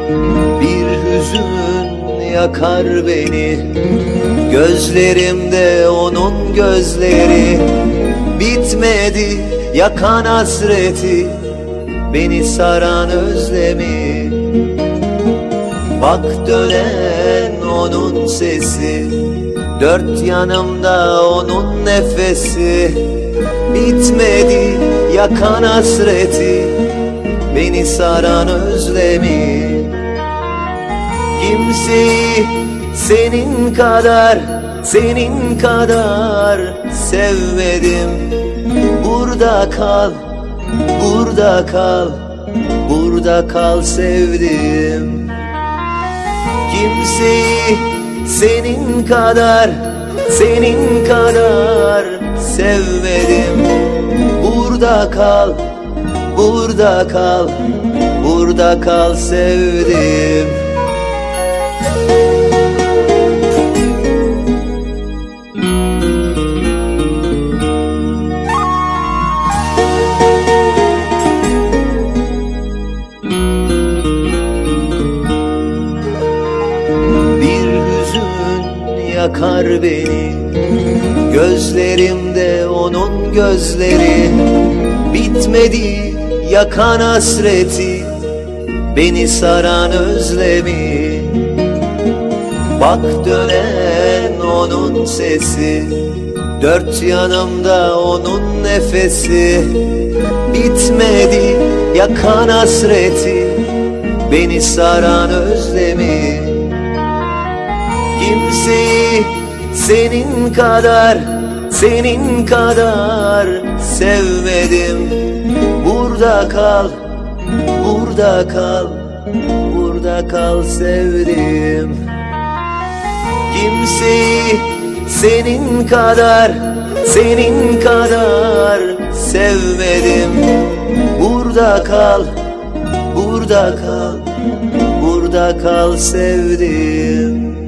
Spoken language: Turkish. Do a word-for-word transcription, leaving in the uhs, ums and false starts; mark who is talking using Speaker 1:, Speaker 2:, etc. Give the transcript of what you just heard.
Speaker 1: Bir hüzün yakar beni, gözlerimde onun gözleri. Bitmedi yakan hasreti, beni saran özlemi. Bak dönen onun sesi, dört yanımda onun nefesi. Bitmedi yakan hasreti, beni saran özlemi. Kimseyi senin kadar, senin kadar sevmedim. Burada kal, burada kal, burada kal sevdim. Kimseyi senin kadar, senin kadar sevmedim. Burada kal, burada kal, burada kal sevdim. Yakar beni, gözlerimde onun gözleri. Bitmedi yakan hasreti, beni saran özlemi. Bak dönen onun sesi, dört yanımda onun nefesi. Bitmedi yakan hasreti, beni saran özlemi. Kimseyi senin kadar, senin kadar sevmedim. Burada kal, burada kal, burada kal sevdim. Kimseyi senin kadar, senin kadar sevmedim. Burada kal, burada kal, burada kal sevdim.